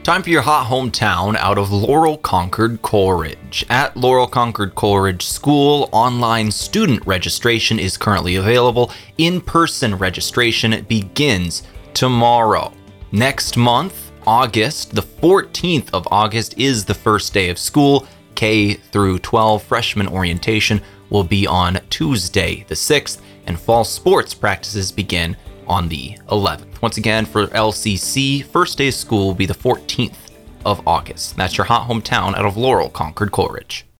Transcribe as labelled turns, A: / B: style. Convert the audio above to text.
A: Time for your hot hometown out of Laurel Concord Coleridge. At Laurel Concord Coleridge School, online student registration is currently available. In-person registration begins tomorrow. Next month, August, the 14th of August, is the first day of school. K through 12 freshman orientation will be on Tuesday the 6th, and fall sports practices begin on the 11th. Once again, for LCC, first day of school will be the 14th of August. That's your hot hometown out of Laurel Concord Coleridge.